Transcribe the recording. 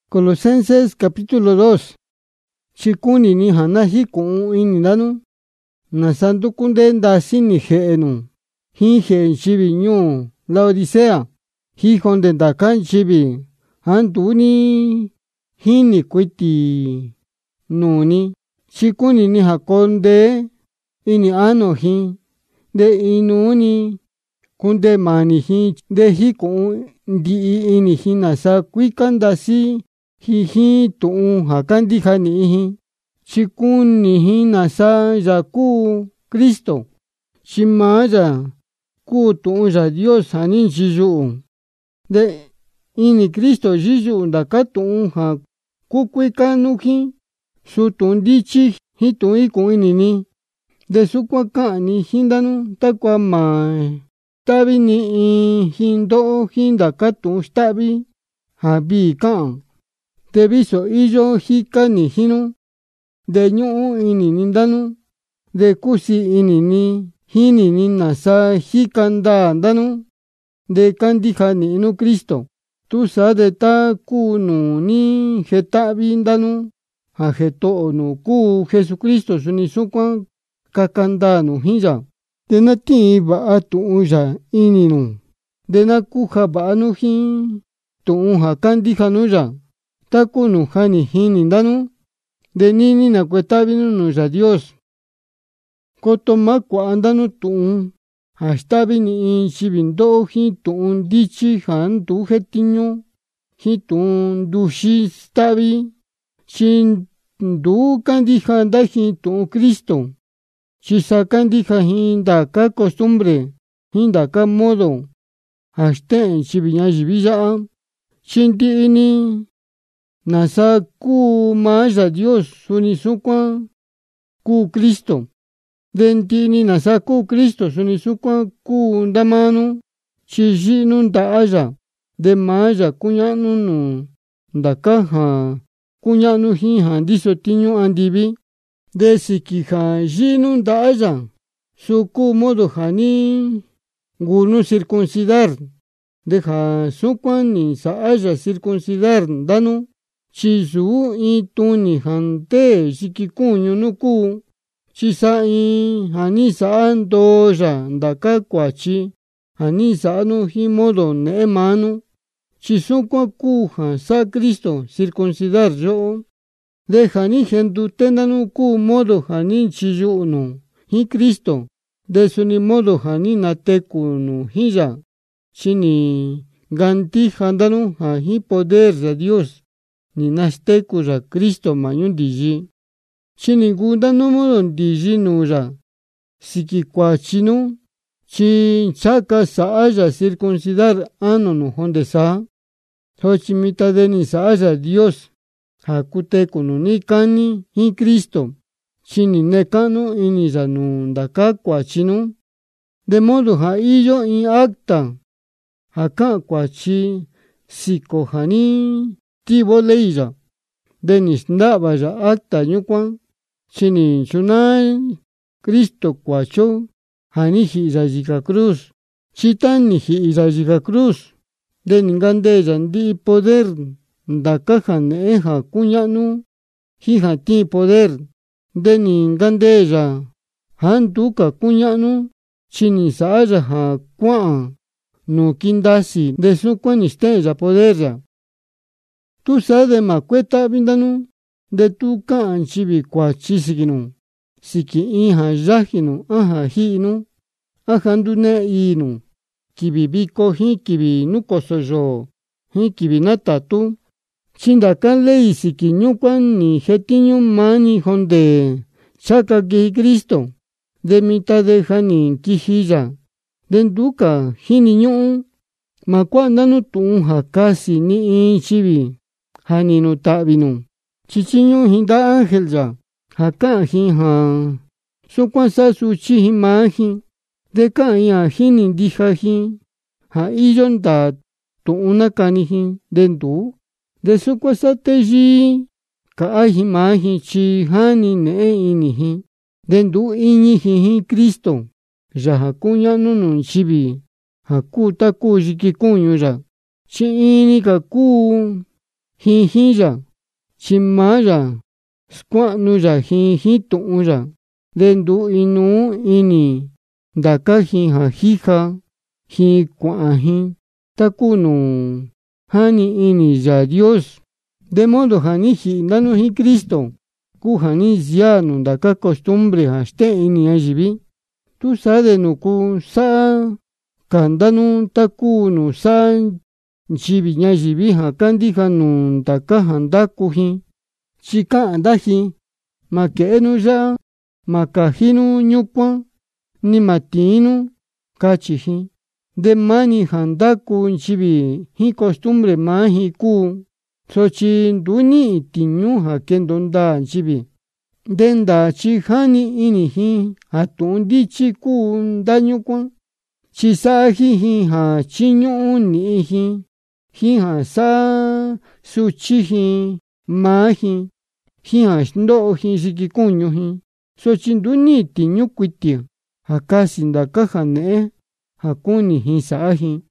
Colosenses capítulo 2. Chikuni ni hana hiku'un ini ndanu nasandu kunde ndasi ni je'enu hije nchibi ñuu Laodicea hijonde ndaka nchibi handuni hini kuiti nuni chikuni ni hakonde ini ano hi de inuni kunde mani hi de hiku'un ndi ini hi nasa kuika ndasi hi tu'un hakandija nihi chikuni hi nasa yaku Cristo chimaya ku tu'un ya Dios hanin chiyu de ini Cristo yiyu ndaka tu'un ha kukuika nuji su tu'un ndichi hi tu'un iku inini de su kuakani hindanu takua ma tabi ni hindo hindaka tu'un stabi habi ka'an te viso iyo hika ni hinu de ñu'u ini ni ndanu de kusi ini ni hini ni nasa hika nda ndanu de kandija ni inu Cristo tu sa de ta ku nu ni jetabi ndanu ha jeto nu ku Jesucristo suni sukwan kakanda nu hiya de na ti ba tu'un ya ini nu de na kuja ba nu hi tu'un ha kandija nu ya taku nu hani hini ndanu de nini na kuetabi nu ya Dios koto ma kwa andanu tu'un hastabi ni chibindo hi tu'un dichi han tu jetiño hi tu'un dushi stabi chin du kandija nda hi tu'un Cristo chisa kandija hi ndaka costumbre hi ndaka modo haste chibiña yibiya chinti ini nasa ku ma ya Dios suni sukwa ku Cristo dentini nasa ku Cristo suni sukwa ku ndamanu chijinu ndaya de maya kuñanu nu ndaka ha kuñanu hi handiso tiñu andivi de sikija jinu ndaya suku modo hani ngunu circuncidar de ja sukwa ni saaya circuncidar ndanu chisu ituni hante shikikuñu nuku chisa hani sa ndoya ndaka kwachi hani sa nu hi modo ne manu chisukwa kuja sa Cristo circuncidar yo de hani hendu tendanu ku modo hani chiyunu hi Cristo de suni modo hani natekunu hiya chini ganti handanu ha hi poder de Dios ni nasteku ya Cristo mañun diji chini gunda no modo diji nu ya siki kwachinu chi chaka saaya circuncidar ano nu honde sa hochimita de ni saaya Dios hakuteku nu ni kani hi Cristo chini nekanu ini ya nu ndaka kwachinu de modo ha iyo in acta haka kwachi siko hani tibo leija denis ndaba ya acta ñukwan chini chunay Cristo kwacho hani hiya yika cruz chitani hiya yika cruz deni ngande ya ndi poder ndaka jane ja kuñanu hija ti poder deni ngande ya handuka kuñanu chini saaya ja kuan nu kindasi de sukwan este ya poder ya tu sa de makueta bindanu de tu kaan chibi kwachi sikinu siki inha yajinu aha hinu aha ndune inu kibi biko hi kibi nukoso yo hi kibi natatu chindaka lei siki ñukwan ni jetiñu mani honde chaka ki Cristo de mitad de hani kijiya de nduka hini ñu'u makua nanu tu'un ja kasi ni chibi hani nu ta'vinu chichiñu hinda ángel ya ja ka'an ji ja sukwan sa suchi ji maa ji de ka'an ya jini ndija ji ja iyo nda tu'un nakani ji de ndu de sukwan sa teyi ka'a ji maa ji chi hani ne'e ini ji de ndu iñi ji Cristo ya ja kuñanu nu nchibi ja ku taku yiki kuñu ya chi ini ka ku jin ya, chi maa ya skua'nu ya jin tu'un ya, de ndu inuu ini ndaka jin ja jija jin kua'an jin taku nuu jani ini Yaa Dios. De modo ja ni ji'i ndanu jin Kristo kuu ja ni nsiaa nuu ndaka costumbre ja xtee ini ñayivi. Tu saa de nu ku sa'a ka ndanu taku nu sa'a nchivi ñayivi ja kandija nuu ndaka ja ndaku jin. Chi ka'an nda jin ma ke'e nu ya'a, ma kaji nu ñukuan, ni ma tiin nu, kachi jin. De mani ja ndaku nchivi jin costumbre maa jin kuu, sochi ndu ni'i tiñu ja kendo ndaa nchivi. De ndaa chi jani ini jin ja tu'un ndityi kuu nda ñukuan, chi sa'a jin ja chiñu'u ni'i jin ja sa'a sutyi jin maa jin ja xndo'o jin yiki kuñu jin. Sochi ndu ni'i tiñu kuiti ja kasi ndaka ja ne'e ja kuni jin sa'a jin.